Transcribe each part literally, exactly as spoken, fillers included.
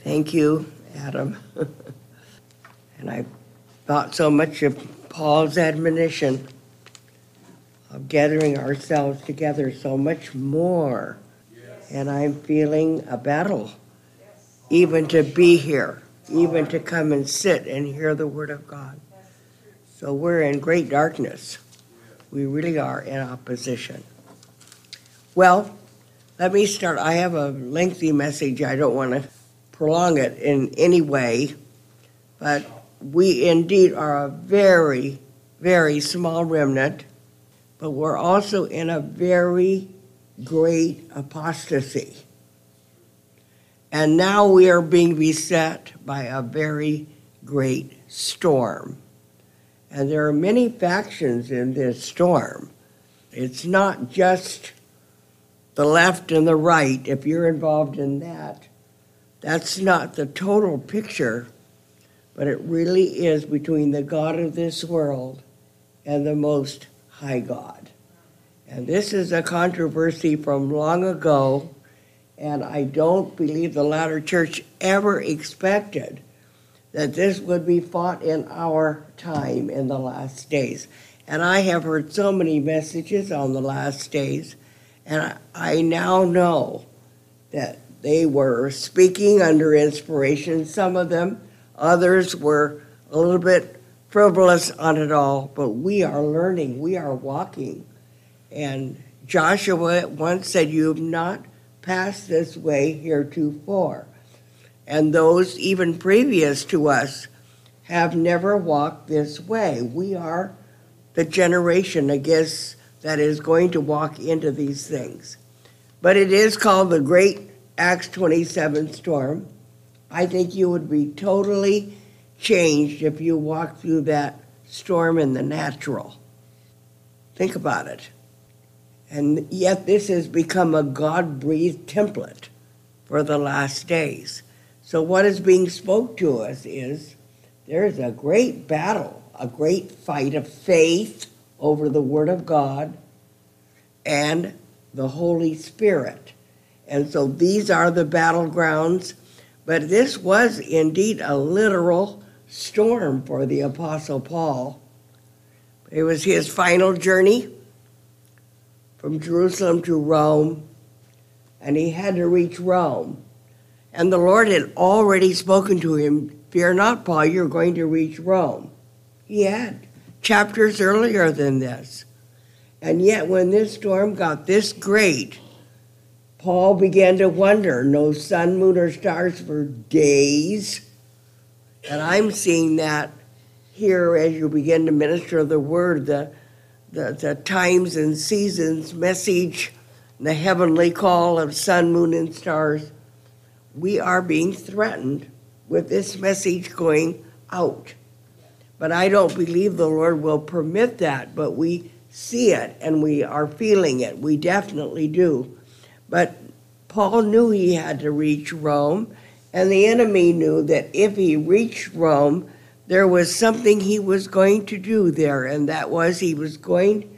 Thank you, Adam. And I thought so much of Paul's admonition of gathering ourselves together so much more. Yes. And I'm feeling a battle, yes. Even to be here, even to come and sit and hear the Word of God. So we're in great darkness. We really are in opposition. Well, let me start. I have a lengthy message. I don't want to prolong it in any way, but we indeed are a very, very small remnant, but we're also in a very great apostasy. And now we are being beset by a very great storm. And there are many factions in this storm. It's not just the left and the right. If you're involved in that, that's not the total picture, but it really is between the God of this world and the Most High God. And this is a controversy from long ago, and I don't believe the latter church ever expected that this would be fought in our time in the last days. And I have heard so many messages on the last days, and I now know that they were speaking under inspiration, some of them. Others were a little bit frivolous on it all, but we are learning, we are walking. And Joshua once said, "You have not passed this way heretofore." And those even previous to us have never walked this way. We are the generation, I guess, that is going to walk into these things. But it is called the Great Acts twenty-seven Storm. I think you would be totally changed if you walked through that storm in the natural. Think about it. And yet this has become a God-breathed template for the last days. So what is being spoke to us is there's a great battle, a great fight of faith over the Word of God and the Holy Spirit. And so these are the battlegrounds. But this was indeed a literal storm for the Apostle Paul. It was his final journey from Jerusalem to Rome, and he had to reach Rome. And the Lord had already spoken to him, "Fear not, Paul, you're going to reach Rome." He had chapters earlier than this. And yet when this storm got this great, Paul began to wonder, no sun, moon, or stars for days. And I'm seeing that here as you begin to minister the word, the, the, the times and seasons message, the heavenly call of sun, moon, and stars. We are being threatened with this message going out. But I don't believe the Lord will permit that, but we see it and we are feeling it. We definitely do. But Paul knew he had to reach Rome, and the enemy knew that if he reached Rome, there was something he was going to do there, and that was he was going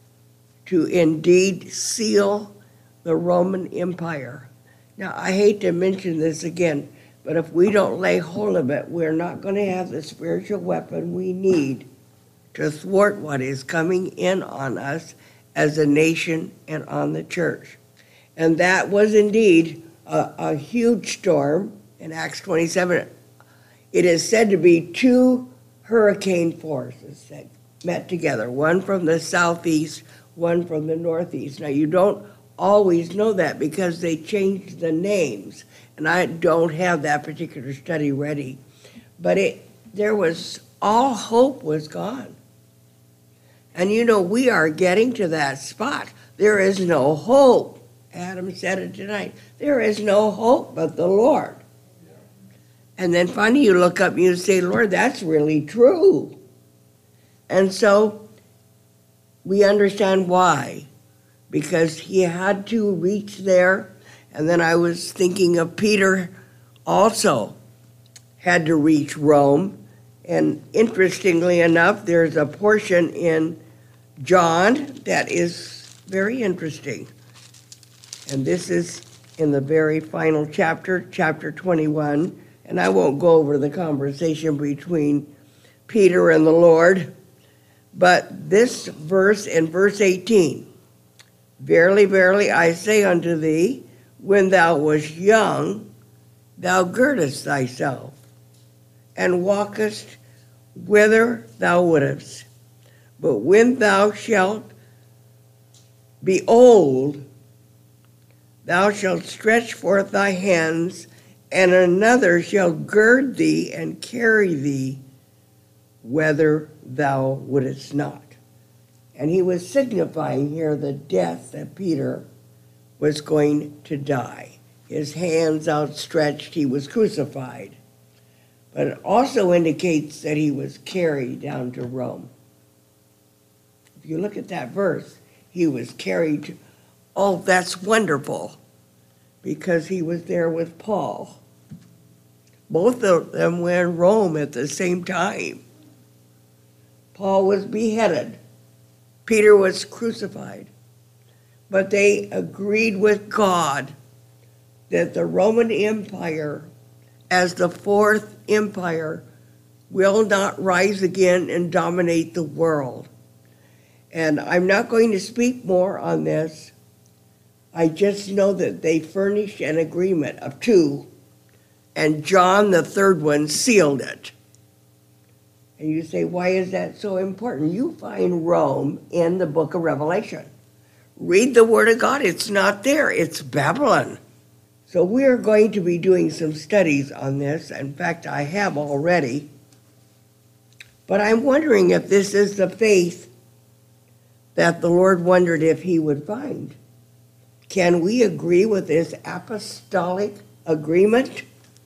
to indeed seal the Roman Empire. Now, I hate to mention this again, but if we don't lay hold of it, we're not going to have the spiritual weapon we need to thwart what is coming in on us as a nation and on the church. And that was indeed a, a huge storm in Acts twenty-seven. It is said to be two hurricane forces that met together, one from the southeast, one from the northeast. Now, you don't always know that because they changed the names, and I don't have that particular study ready. But it, there was, all hope was gone. And you know, we are getting to that spot. There is no hope. Adam said it tonight. There is no hope but the Lord. Yeah. And then finally you look up and you say, Lord, that's really true. And so we understand why. Because he had to reach there. And then I was thinking of Peter also had to reach Rome. And interestingly enough, there's a portion in John that is very interesting. And this is in the very final chapter, chapter twenty-one, and I won't go over the conversation between Peter and the Lord, but this verse in verse eighteen, verily, verily, I say unto thee, when thou wast young, thou girdest thyself, and walkest whither thou wouldest. But when thou shalt be old, thou shalt stretch forth thy hands, and another shall gird thee and carry thee whither thou wouldest not. And he was signifying here the death that Peter was going to die. His hands outstretched, he was crucified. But it also indicates that he was carried down to Rome. If you look at that verse, he was carried to, oh, that's wonderful, because he was there with Paul. Both of them were in Rome at the same time. Paul was beheaded. Peter was crucified. But they agreed with God that the Roman Empire, as the fourth empire, will not rise again and dominate the world. And I'm not going to speak more on this. I just know that they furnished an agreement of two, and John, the third one, sealed it. And you say, why is that so important? You find Rome in the book of Revelation. Read the Word of God. It's not there. It's Babylon. So we are going to be doing some studies on this. In fact, I have already. But I'm wondering if this is the faith that the Lord wondered if he would find. Can we agree with this apostolic agreement,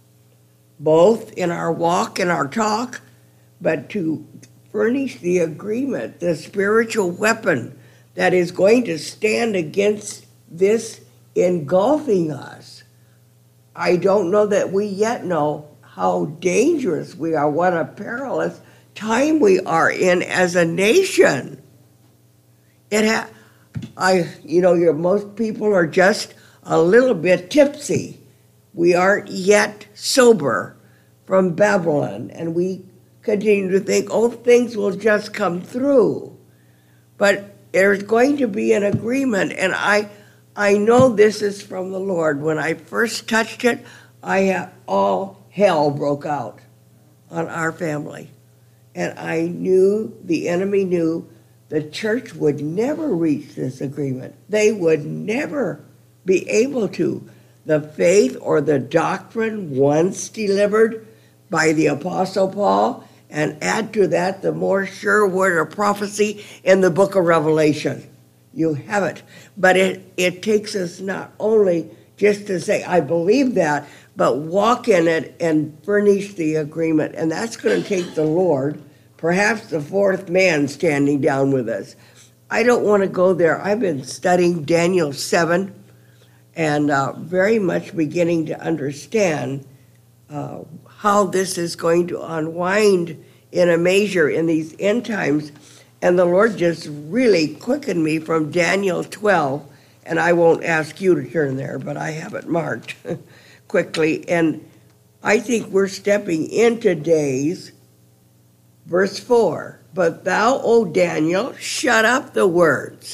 both in our walk and our talk, but to furnish the agreement, the spiritual weapon that is going to stand against this engulfing us? I don't know that we yet know how dangerous we are, what a perilous time we are in as a nation. It ha- I, you know, you're, most people are just a little bit tipsy. We aren't yet sober from Babylon, and we continue to think, oh, things will just come through. But there's going to be an agreement, and I I know this is from the Lord. When I first touched it, I had, all hell broke out on our family. And I knew, the enemy knew, the church would never reach this agreement. They would never be able to. The faith or the doctrine once delivered by the Apostle Paul, and add to that the more sure word of prophecy in the book of Revelation. You have it. But it, it takes us not only just to say, I believe that, but walk in it and furnish the agreement. And that's going to take the Lord, perhaps the fourth man standing down with us. I don't want to go there. I've been studying Daniel seven and uh, very much beginning to understand uh, how this is going to unwind in a measure in these end times. And the Lord just really quickened me from Daniel twelve, and I won't ask you to turn there, but I have it marked quickly. And I think we're stepping into days, verse four, but thou, O Daniel, shut up the words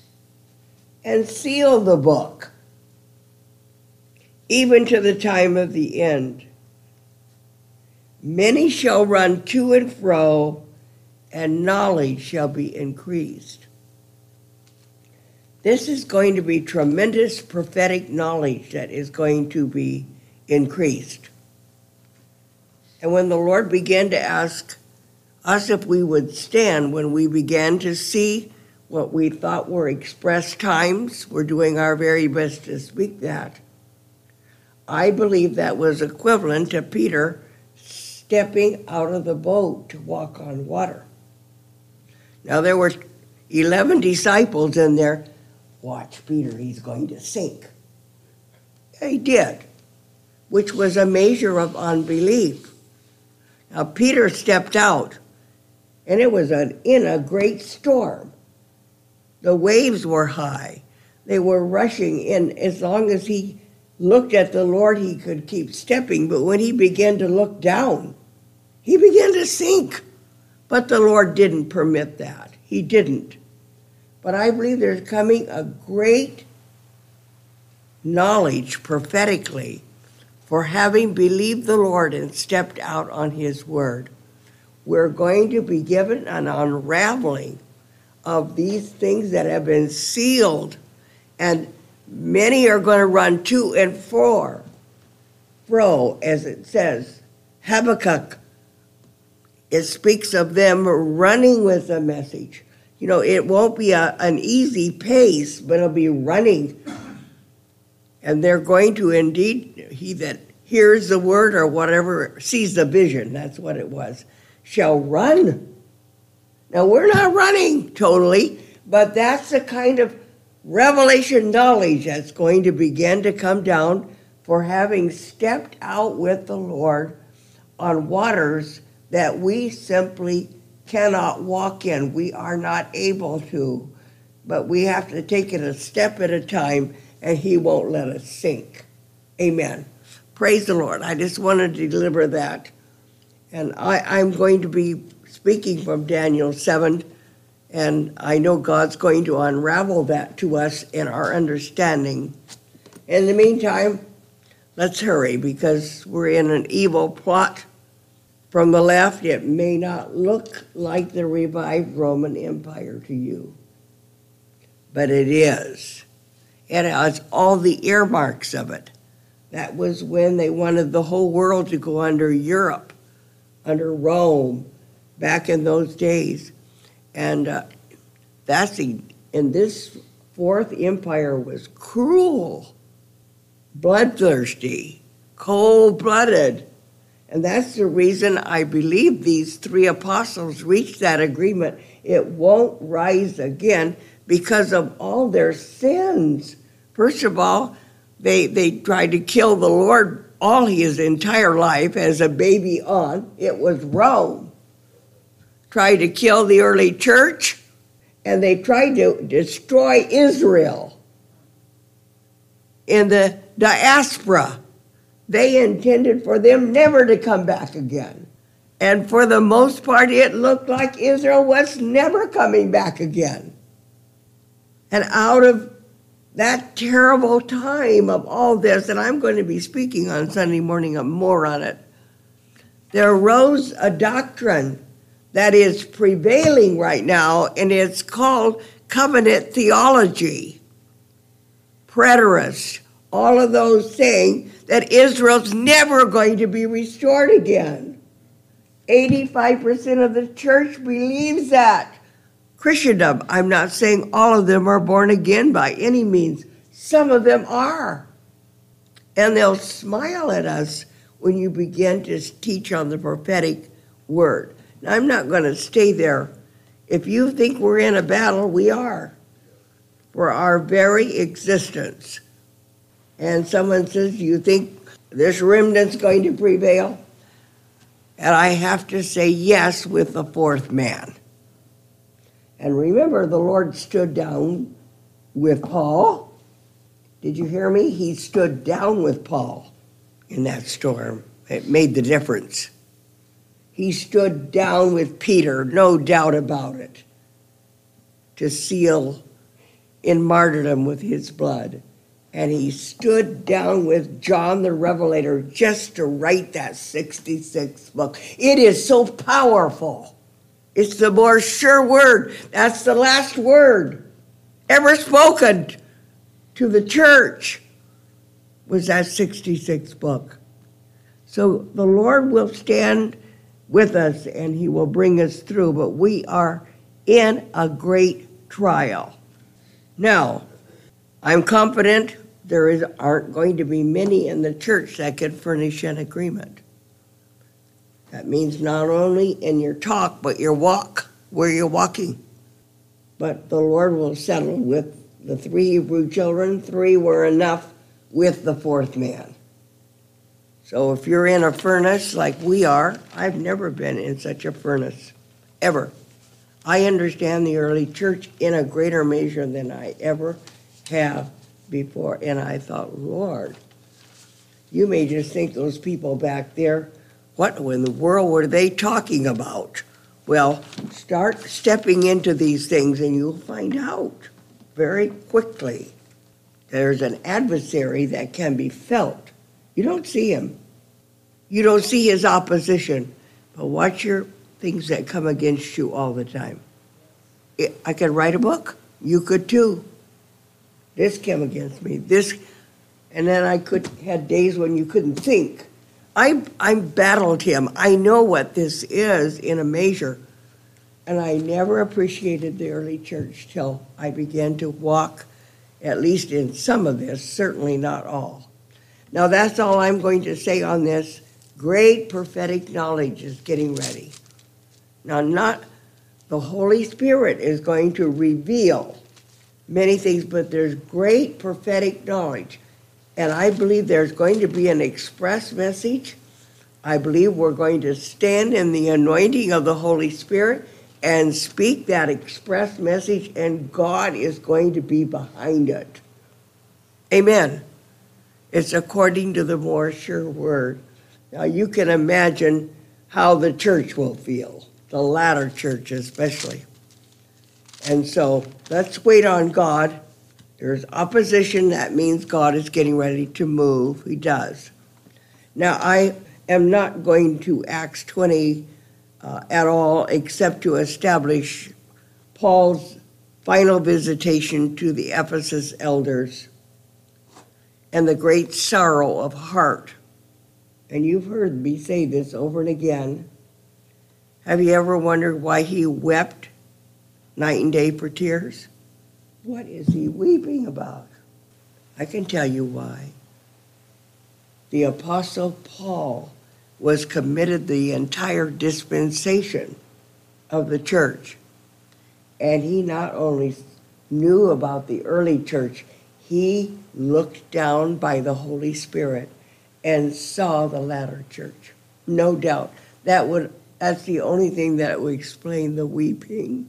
and seal the book, even to the time of the end. Many shall run to and fro, and knowledge shall be increased. This is going to be tremendous prophetic knowledge that is going to be increased. And when the Lord began to ask us if we would stand, when we began to see what we thought were express times, we're doing our very best to speak that. I believe that was equivalent to Peter stepping out of the boat to walk on water. Now, there were eleven disciples in there. Watch Peter, he's going to sink. He did, which was a measure of unbelief. Now, Peter stepped out, and it was an, in a great storm. The waves were high. They were rushing in. As long as he looked at the Lord, he could keep stepping, but when he began to look down, he began to sink. But the Lord didn't permit that. He didn't. But I believe there's coming a great knowledge prophetically for having believed the Lord and stepped out on his word. We're going to be given an unraveling of these things that have been sealed, and many are going to run to and fro, fro, as it says. Habakkuk, it speaks of them running with the message. You know, it won't be a, an easy pace, but it'll be running. And they're going to indeed, he that hears the word or whatever, sees the vision, that's what it was, shall run. Now, we're not running totally, but that's the kind of revelation knowledge that's going to begin to come down for having stepped out with the Lord on waters that we simply cannot walk in. We are not able to, but we have to take it a step at a time, and he won't let us sink. Amen. Praise the Lord. I just wanted to deliver that. And I, I'm going to be speaking from Daniel seven, and I know God's going to unravel that to us in our understanding. In the meantime, let's hurry, because we're in an evil plot from the left. It may not look like the revived Roman Empire to you, but it is. It has all the earmarks of it. That was when they wanted the whole world to go under Europe, under Rome, back in those days. And uh, that's the, and this fourth empire was cruel, bloodthirsty, cold-blooded. And that's the reason I believe these three apostles reached that agreement. It won't rise again because of all their sins. First of all, they they tried to kill the Lord all his entire life as a baby on. It was Rome. Tried to kill the early church, and they tried to destroy Israel in the diaspora. They intended for them never to come back again. And for the most part, it looked like Israel was never coming back again. And out of that terrible time of all this, and I'm going to be speaking on Sunday morning more on it, there arose a doctrine that is prevailing right now, and it's called covenant theology. Preterists, all of those saying that Israel's never going to be restored again. eighty-five percent of the church believes that. Christendom, I'm not saying all of them are born again by any means. Some of them are. And they'll smile at us when you begin to teach on the prophetic word. Now, I'm not going to stay there. If you think we're in a battle, we are. For our very existence. And someone says, do you think this remnant's going to prevail? And I have to say yes with the fourth man. And remember, the Lord stood down with Paul. Did you hear me? He stood down with Paul in that storm. It made the difference. He stood down with Peter, no doubt about it, to seal in martyrdom with his blood. And he stood down with John the Revelator just to write that sixty-sixth book. It is so powerful. It's the more sure word. That's the last word ever spoken to the church, was that sixty-sixth book. So the Lord will stand with us and he will bring us through, but we are in a great trial. Now, I'm confident there is, aren't going to be many in the church that can furnish an agreement. That means not only in your talk, but your walk, where you're walking. But the Lord will settle with the three Hebrew children. Three were enough with the fourth man. So if you're in a furnace like we are, I've never been in such a furnace, ever. I understand the early church in a greater measure than I ever have before. And I thought, Lord, You may just think those people back there, what in the world were they talking about? Well, start stepping into these things and you'll find out very quickly. There's an adversary that can be felt. You don't see him. You don't see his opposition. But watch your things that come against you all the time. I could write a book. You could too. This came against me. This, and then I could had days when you couldn't think. I I battled him. I know what this is in a measure. And I never appreciated the early church till I began to walk, at least in some of this, certainly not all. Now that's all I'm going to say on this. Great prophetic knowledge is getting ready. Now not, the Holy Spirit is going to reveal many things, but there's great prophetic knowledge. And I believe there's going to be an express message. I believe we're going to stand in the anointing of the Holy Spirit and speak that express message, and God is going to be behind it. Amen. It's according to the more sure word. Now you can imagine how the church will feel, the latter church especially. And so let's wait on God. There's opposition. That means God is getting ready to move. He does. Now I am not going to Acts twenty Uh, at all, except to establish Paul's final visitation to the Ephesus elders and the great sorrow of heart. And you've heard me say this over and again. Have you ever wondered why he wept night and day for tears? What is he weeping about? I can tell you why. The Apostle Paul was committed the entire dispensation of the church. And he not only knew about the early church, he looked down by the Holy Spirit and saw the latter church. No doubt. That would that's the only thing that would explain the weeping.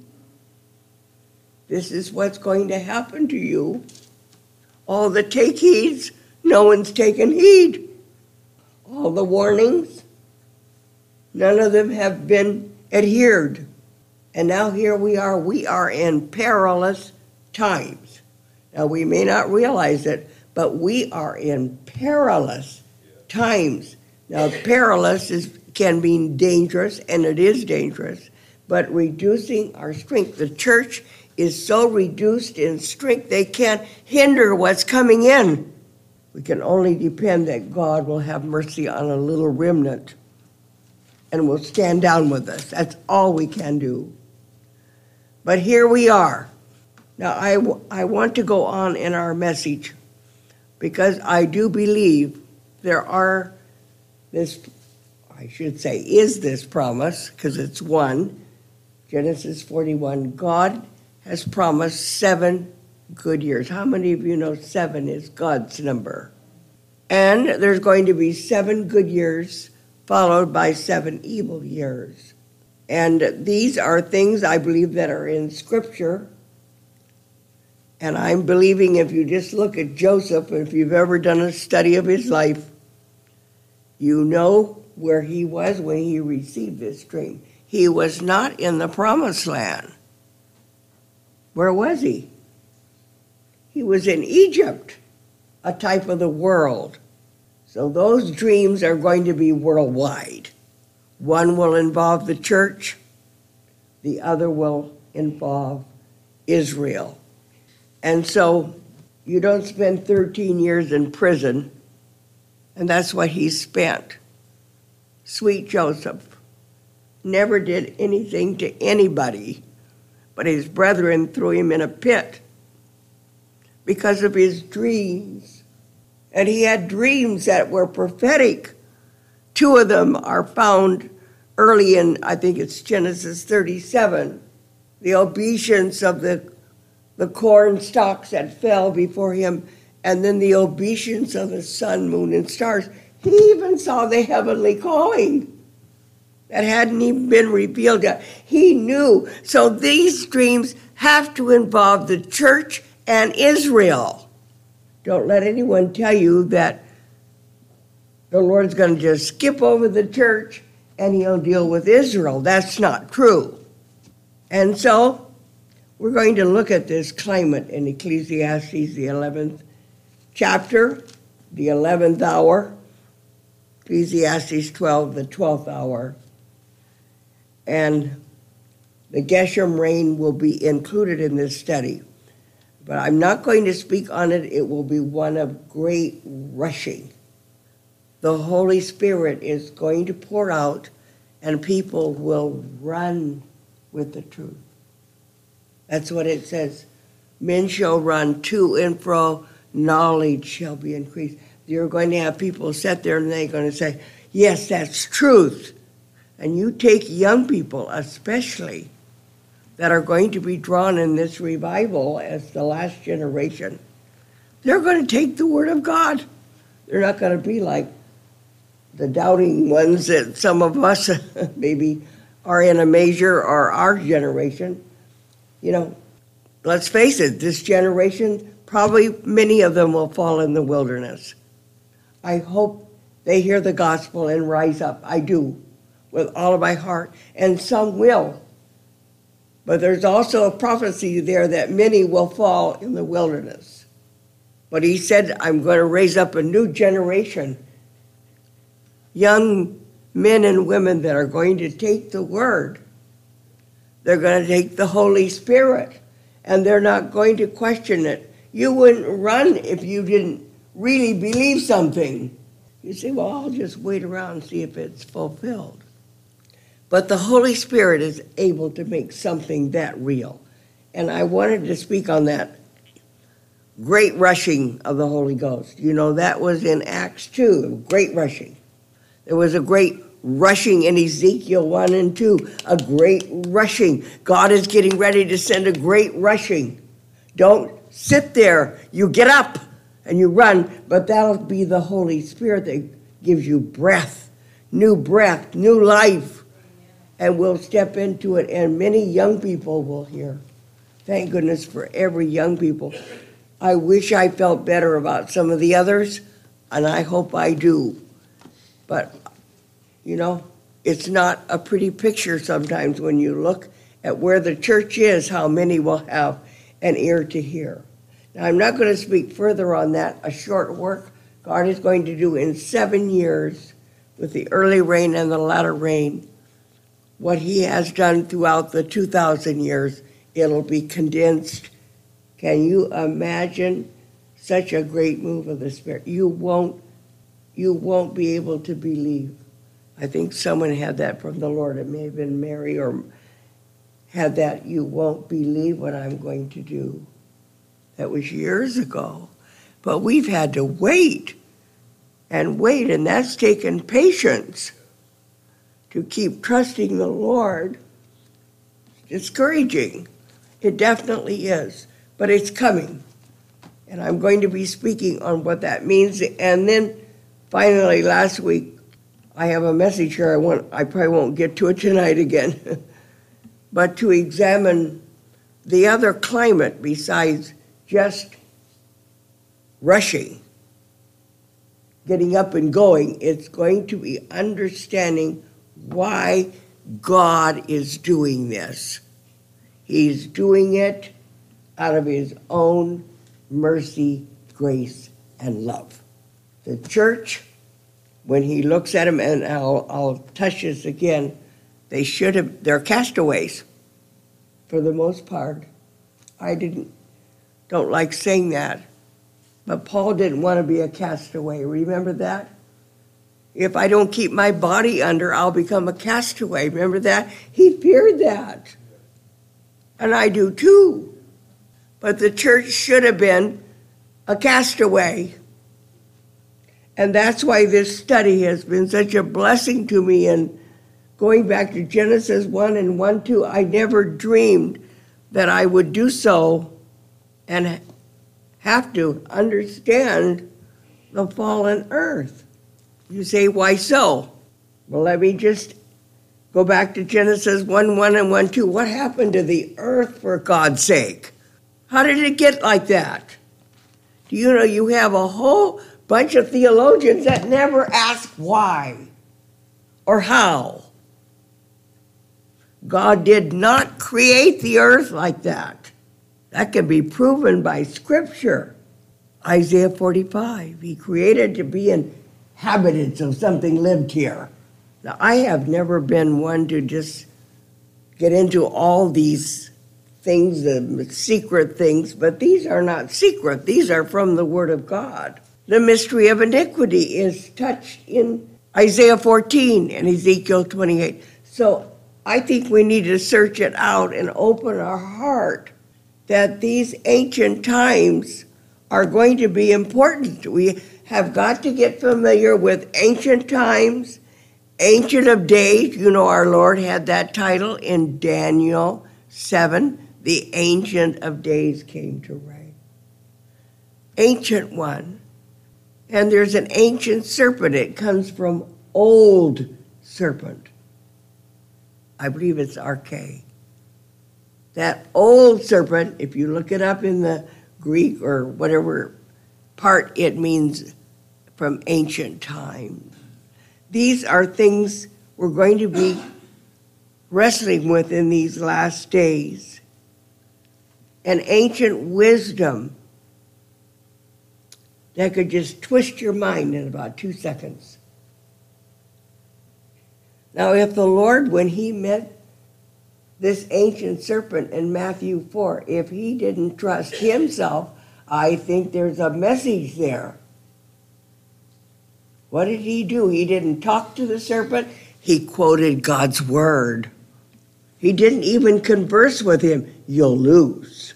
This is what's going to happen to you. All the take heeds, no one's taken heed. All the warnings, none of them have been adhered. And now here we are. We are in perilous times. Now, we may not realize it, but we are in perilous times. Now, perilous is, can mean dangerous, and it is dangerous, but reducing our strength. The church is so reduced in strength, they can't hinder what's coming in. We can only depend that God will have mercy on a little remnant and will stand down with us. That's all we can do. But here we are. Now, I, I want to go on in our message because I do believe there are this, I should say, is this promise, because it's one, Genesis forty-one, God has promised seven good years. How many of you know seven is God's number? And there's going to be seven good years followed by seven evil years. And these are things I believe that are in Scripture. And I'm believing if you just look at Joseph, if you've ever done a study of his life, you know where he was when he received this dream. He was not in the promised land. Where was he? He was in Egypt, a type of the world. So those dreams are going to be worldwide. One will involve the church. The other will involve Israel. And so you don't spend thirteen years in prison, and that's what he spent. Sweet Joseph never did anything to anybody, but his brethren threw him in a pit because of his dreams. And he had dreams that were prophetic. Two of them are found early in, I think it's Genesis thirty-seven, the obeisance of the, the corn stalks that fell before him, and then the obeisance of the sun, moon, and stars. He even saw the heavenly calling that hadn't even been revealed yet. He knew. So these dreams have to involve the church and Israel. Don't let anyone tell you that the Lord's going to just skip over the church and he'll deal with Israel. That's not true. And so we're going to look at this climate in Ecclesiastes, the eleventh chapter, the eleventh hour, Ecclesiastes twelve, the twelfth hour. And the Geshem rain will be included in this study. But I'm not going to speak on it. It will be one of great rushing. The Holy Spirit is going to pour out, and people will run with the truth. That's what it says. Men shall run to and fro, knowledge shall be increased. You're going to have people sit there and they're going to say, yes, that's truth. And you take young people especially that are going to be drawn in this revival as the last generation. They're going to take the word of God. They're not going to be like the doubting ones that some of us maybe are in a measure or our generation. You know, let's face it, this generation, probably many of them will fall in the wilderness. I hope they hear the gospel and rise up. I do, with all of my heart. And some will. But there's also a prophecy there that many will fall in the wilderness. But he said, I'm going to raise up a new generation, young men and women that are going to take the word. They're going to take the Holy Spirit, and they're not going to question it. You wouldn't run if you didn't really believe something. You say, well, I'll just wait around and see if it's fulfilled. But the Holy Spirit is able to make something that real. And I wanted to speak on that great rushing of the Holy Ghost. You know, that was in Acts two, great rushing. There was a great rushing in Ezekiel one and two, a great rushing. God is getting ready to send a great rushing. Don't sit there. You get up and you run, but that'll be the Holy Spirit that gives you breath, new breath, new life. And we'll step into it, and many young people will hear. Thank goodness for every young people. I wish I felt better about some of the others, and I hope I do. But, you know, it's not a pretty picture sometimes when you look at where the church is, how many will have an ear to hear. Now, I'm not going to speak further on that. A short work God is going to do in seven years with the early rain and the latter rain. What he has done throughout the two thousand years, it'll be condensed. Can you imagine such a great move of the Spirit? You won't, you won't be able to believe. I think someone had that from the Lord. It may have been Mary or had that, you won't believe what I'm going to do. That was years ago. But we've had to wait and wait, and that's taken patience. To keep trusting the Lord, it's discouraging. It definitely is, but it's coming. And I'm going to be speaking on what that means. And then finally, last week, I have a message here. I want, I probably won't get to it tonight again, but to examine the other climate besides just rushing, getting up and going. It's going to be understanding why God is doing this. He's doing it out of his own mercy, grace, and love. The church, when he looks at them, and I'll, I'll touch this again, they should have, they're castaways for the most part. I didn't, don't like saying that, but Paul didn't want to be a castaway. Remember that? If I don't keep my body under, I'll become a castaway. Remember that? He feared that. And I do too. But the church should have been a castaway. And that's why this study has been such a blessing to me. And going back to Genesis one and one, two, I never dreamed that I would do so and have to understand the fallen earth. You say, why so? Well, let me just go back to Genesis one, one and one, two. What happened to the earth, for God's sake? How did it get like that? Do you know you have a whole bunch of theologians that never ask why or how. God did not create the earth like that. That can be proven by Scripture. Isaiah forty-five, he created to be inhabited so something lived here. Now, I have never been one to just get into all these things, the secret things, but these are not secret. These are from the Word of God. The mystery of iniquity is touched in Isaiah fourteen and Ezekiel twenty-eight. So I think we need to search it out and open our heart that these ancient times are going to be important. We have got to get familiar with ancient times, Ancient of Days. You know, our Lord had that title in Daniel seven. The Ancient of Days came to reign. Ancient One. And there's an ancient serpent. It comes from old serpent. I believe it's arche. That old serpent, if you look it up in the Greek or whatever part, it means from ancient times. These are things we're going to be wrestling with in these last days. An ancient wisdom that could just twist your mind in about two seconds. Now, if the Lord, when he met this ancient serpent in Matthew four, if he didn't trust himself, I think there's a message there. What did he do? He didn't talk to the serpent. He quoted God's word. He didn't even converse with him. You'll lose.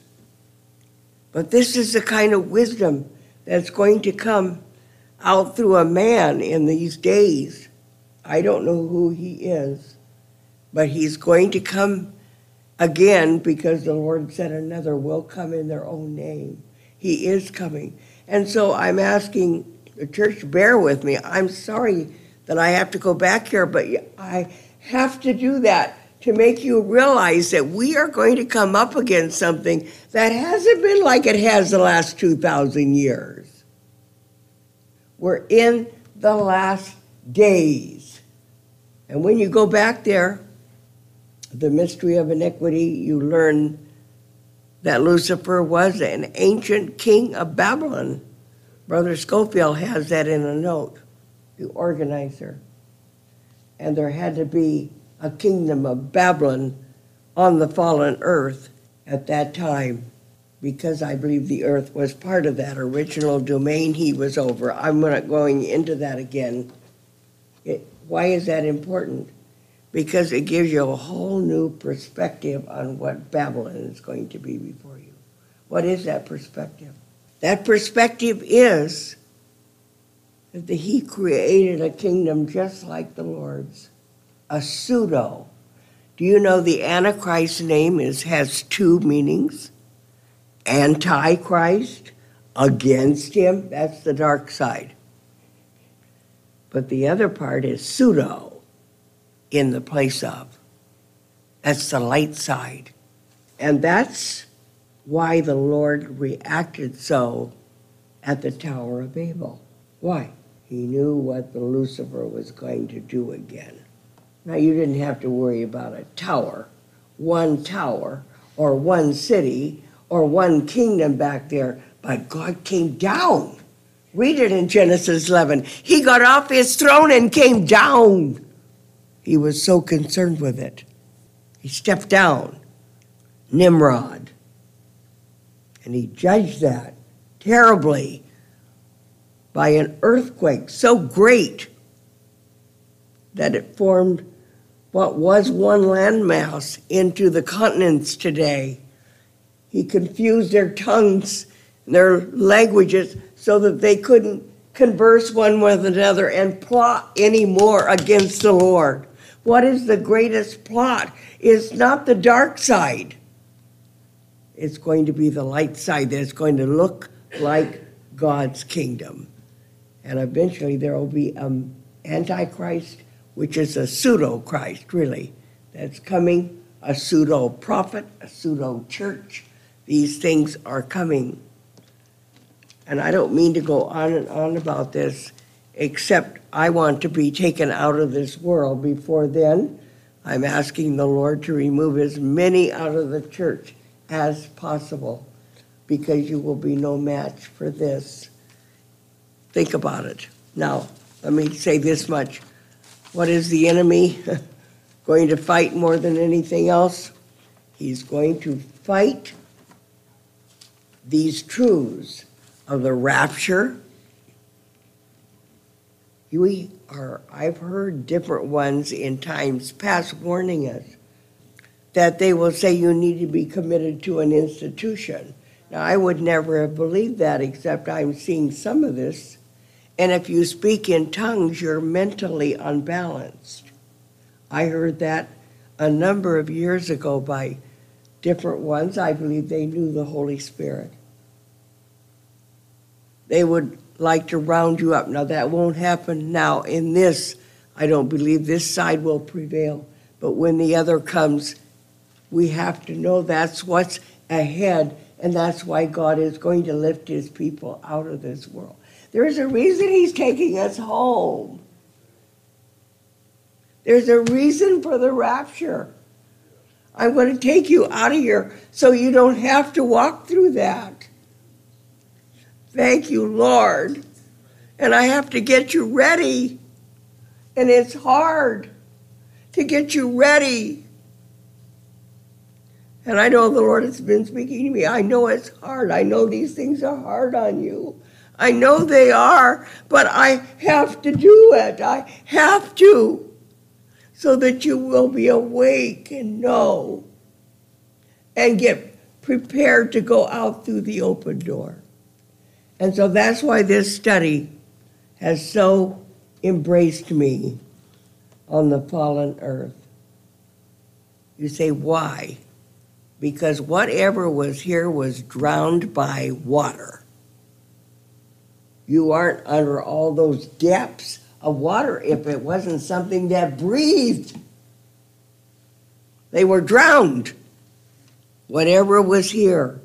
But this is the kind of wisdom that's going to come out through a man in these days. I don't know who he is, but he's going to come again because the Lord said another will come in their own name. He is coming. And so I'm asking the church, bear with me. I'm sorry that I have to go back here, but I have to do that to make you realize that we are going to come up against something that hasn't been like it has the last two thousand years. We're in the last days. And when you go back there, the mystery of iniquity, you learn that Lucifer was an ancient king of Babylon. Brother Scofield has that in a note, the organizer. And there had to be a kingdom of Babylon on the fallen earth at that time, because I believe the earth was part of that original domain he was over. I'm not going into that again. It, why is that important? Because it gives you a whole new perspective on what Babylon is going to be before you. What is that perspective? That perspective is that the, he created a kingdom just like the Lord's, a pseudo. Do you know the Antichrist name is has two meanings? Antichrist, against him, that's the dark side. But the other part is pseudo, in the place of. That's the light side. And that's why the Lord reacted so at the Tower of Babel. Why? He knew what the Lucifer was going to do again. Now, you didn't have to worry about a tower, one tower, or one city, or one kingdom back there, but God came down. Read it in Genesis eleven. He got off his throne and came down. He was so concerned with it. He stepped down, Nimrod, and he judged that terribly by an earthquake so great that it formed what was one landmass into the continents today. He confused their tongues and their languages so that they couldn't converse one with another and plot anymore against the Lord. What is the greatest plot? It's not the dark side. It's going to be the light side that's going to look like God's kingdom. And eventually there will be an Antichrist, which is a pseudo-Christ, really, that's coming, a pseudo-prophet, a pseudo-church. These things are coming. and I don't mean to go on and on about this, except I want to be taken out of this world. Before then, I'm asking the Lord to remove as many out of the church as possible, because you will be no match for this. Think about it. Now, let me say this much. What is the enemy going to fight more than anything else? He's going to fight these truths of the rapture. We are, I've heard different ones in times past warning us that they will say you need to be committed to an institution. Now, I would never have believed that, except I'm seeing some of this. And if you speak in tongues, you're mentally unbalanced. I heard that a number of years ago by different ones. I believe they knew the Holy Spirit. They would like to round you up. Now, that won't happen now. In this, I don't believe this side will prevail. But when the other comes, we have to know that's what's ahead, and that's why God is going to lift his people out of this world. There's a reason he's taking us home. There's a reason for the rapture. I'm going to take you out of here so you don't have to walk through that. Thank you, Lord. And I have to get you ready. And it's hard to get you ready. And I know the Lord has been speaking to me. I know it's hard. I know these things are hard on you. I know they are, but I have to do it. I have to, so that you will be awake and know and get prepared to go out through the open door. And so that's why this study has so embraced me on the fallen earth. You say, why? Because whatever was here was drowned by water. You aren't under all those depths of water if it wasn't something that breathed. They were drowned. Whatever was here.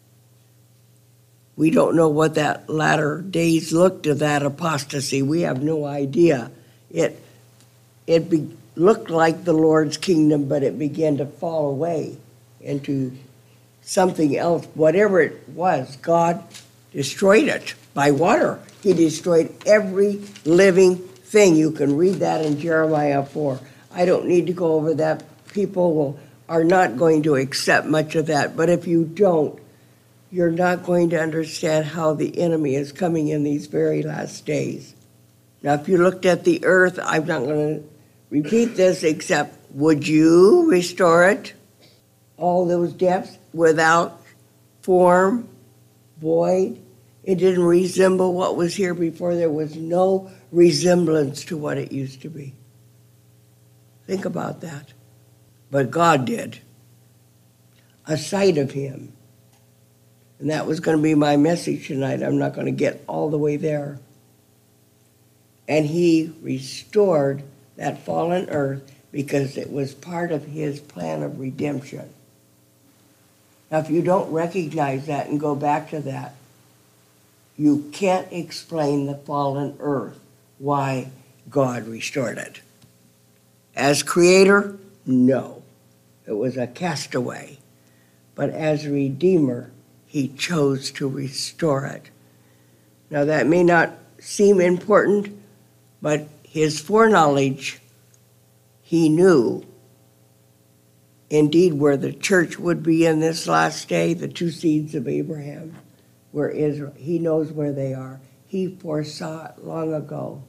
We don't know what that latter days looked of that apostasy. We have no idea. It, it be, looked like the Lord's kingdom, but it began to fall away into something else. Whatever it was, God destroyed it by water. He destroyed every living thing. You can read that in Jeremiah four. I don't need to go over that. People will, are not going to accept much of that. But if you don't, you're not going to understand how the enemy is coming in these very last days. Now, if you looked at the earth, I'm not going to repeat this, except would you restore it? All those depths without form, void. It didn't resemble what was here before. There was no resemblance to what it used to be. Think about that. But God did. A sight of him. And that was going to be my message tonight. I'm not going to get all the way there. And he restored that fallen earth because it was part of his plan of redemption. Now, if you don't recognize that and go back to that, you can't explain the fallen earth, why God restored it. As creator, no. It was a castaway. But as redeemer, he chose to restore it. Now, that may not seem important, but his foreknowledge, he knew indeed where the church would be in this last day, the two seeds of Abraham, where Israel, he knows where they are. He foresaw it long ago.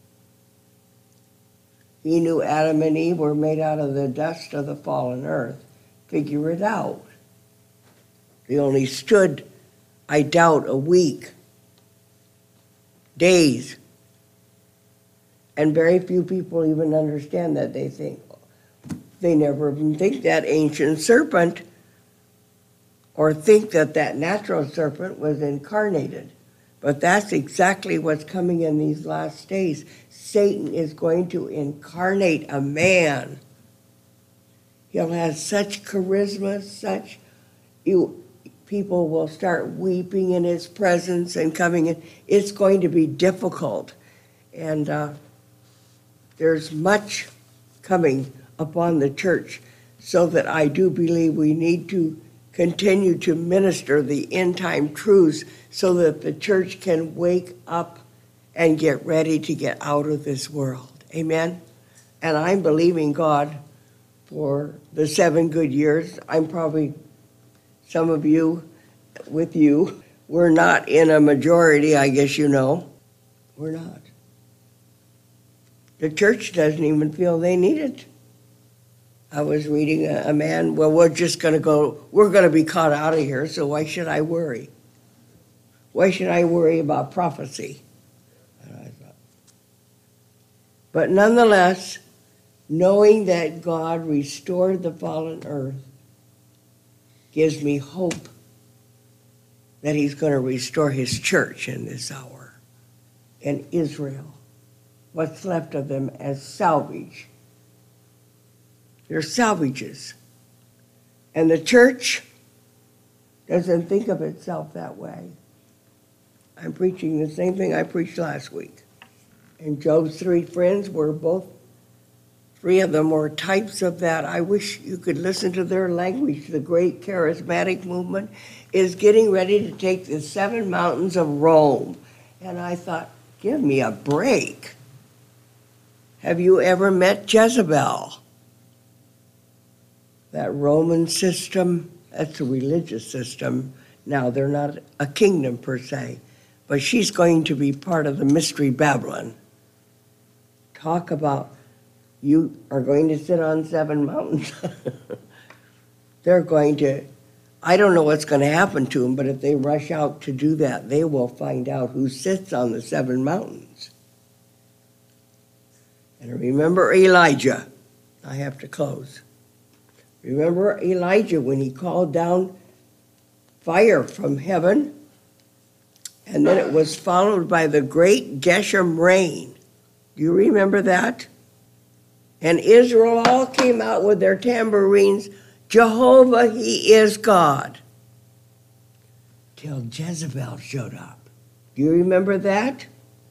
He knew Adam and Eve were made out of the dust of the fallen earth. Figure it out. They only stood, I doubt, a week, days. And very few people even understand that. They think, they never even think that ancient serpent or think that that natural serpent was incarnated. But that's exactly what's coming in these last days. Satan is going to incarnate a man. He'll have such charisma, such... you. people will start weeping in his presence and coming in. It's going to be difficult. And uh, there's much coming upon the church, so that I do believe we need to continue to minister the end-time truths so that the church can wake up and get ready to get out of this world. Amen? And I'm believing God for the seven good years. I'm probably, some of you, with you, we're not in a majority, I guess you know. We're not. The church doesn't even feel they need it. I was reading a, a man, well, we're just going to go, we're going to be caught out of here, so why should I worry? Why should I worry about prophecy? And I thought, but nonetheless, knowing that God restored the fallen earth gives me hope that he's going to restore his church in this hour. And Israel, what's left of them as salvage. They're salvages. And the church doesn't think of itself that way. I'm preaching the same thing I preached last week. And Job's three friends were both, three of them were types of that. I wish you could listen to their language. The great charismatic movement is getting ready to take the seven mountains of Rome. And I thought, give me a break. Have you ever met Jezebel? That Roman system, that's a religious system. Now, they're not a kingdom per se, but she's going to be part of the Mystery Babylon. Talk about, you are going to sit on seven mountains. They're going to, I don't know what's going to happen to them, but if they rush out to do that, they will find out who sits on the seven mountains. And remember Elijah. I have to close. Remember Elijah when he called down fire from heaven, and then it was followed by the great Geshem rain. Do you remember that? And Israel all came out with their tambourines. Jehovah, he is God. Till Jezebel showed up. Do you remember that?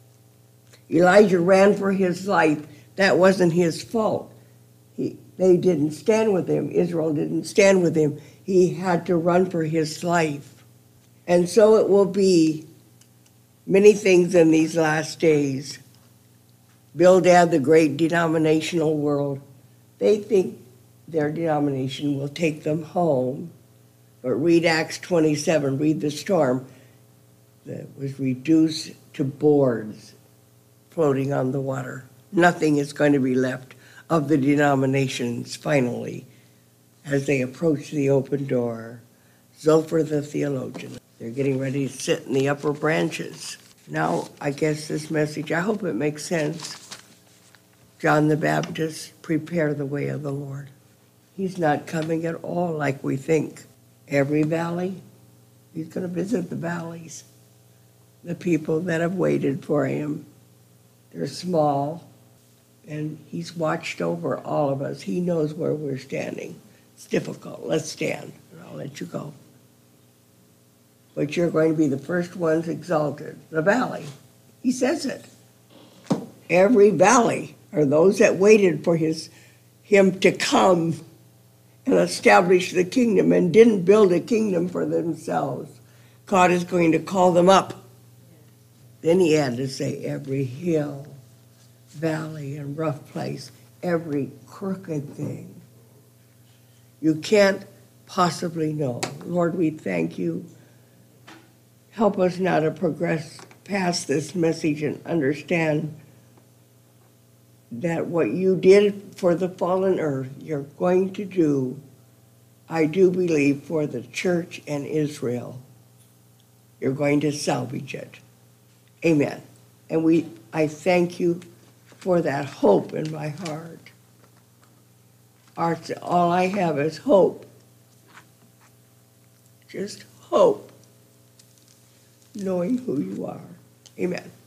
Elijah ran for his life. That wasn't his fault. He, they didn't stand with him. Israel didn't stand with him. He had to run for his life. And so it will be many things in these last days. Bildad, the great denominational world, they think their denomination will take them home. But read Acts twenty-seven, read the storm that was reduced to boards floating on the water. Nothing is going to be left of the denominations finally as they approach the open door. Zophar the theologian, they're getting ready to sit in the upper branches. Now, I guess this message, I hope it makes sense. John the Baptist, prepare the way of the Lord. He's not coming at all like we think. Every valley, he's going to visit the valleys. The people that have waited for him, they're small, and he's watched over all of us. He knows where we're standing. It's difficult. Let's stand, and I'll let you go. But you're going to be the first ones exalted. The valley. He says it. Every valley are those that waited for his him to come and establish the kingdom and didn't build a kingdom for themselves. God is going to call them up. Then he had to say every hill, valley, and rough place, every crooked thing. You can't possibly know. Lord, we thank you. Help us now to progress past this message and understand that what you did for the fallen earth, you're going to do, I do believe, for the church and Israel. You're going to salvage it. Amen. And we, I thank you for that hope in my heart. Our, all I have is hope. Just hope, knowing who you are. Amen.